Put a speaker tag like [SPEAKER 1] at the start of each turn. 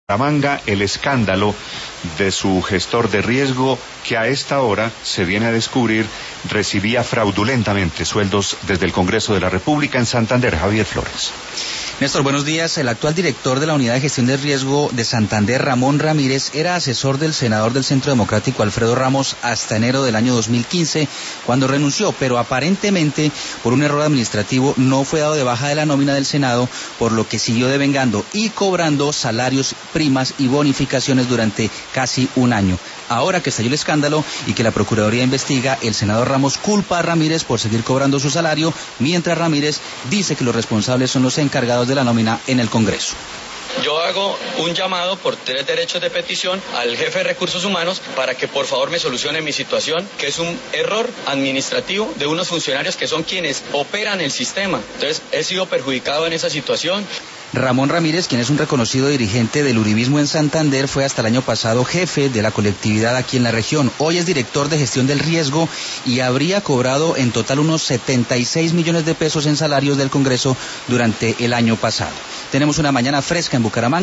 [SPEAKER 1] Bucaramanga el escándalo de su gestor de riesgo que a esta hora se viene a descubrir recibía fraudulentamente sueldos desde el Congreso de la República en Santander. Javier Flores.
[SPEAKER 2] Néstor, buenos días. El actual director de la Unidad de Gestión de Riesgo de Santander, Ramón Ramírez, era asesor del senador del Centro Democrático, Alfredo Ramos, hasta enero del año 2015, cuando renunció, pero aparentemente, por un error administrativo, no fue dado de baja de la nómina del Senado, por lo que siguió devengando y cobrando salarios, primas y bonificaciones durante casi un año. Ahora que estalló el escándalo y que la Procuraduría investiga, el senador Ramos culpa a Ramírez por seguir cobrando su salario, mientras Ramírez dice que los responsables son los encargados de la nómina en el Congreso.
[SPEAKER 3] Yo hago un llamado por 3 derechos de petición al jefe de recursos humanos para que por favor me solucione mi situación, que es un error administrativo de unos funcionarios que son quienes operan el sistema. Entonces he sido perjudicado en esa situación.
[SPEAKER 2] Ramón Ramírez, quien es un reconocido dirigente del uribismo en Santander, fue hasta el año pasado jefe de la colectividad aquí en la región. Hoy es director de gestión del riesgo y habría cobrado en total unos 76 millones de pesos en salarios del Congreso durante el año pasado. Tenemos una mañana fresca en Bucaramanga.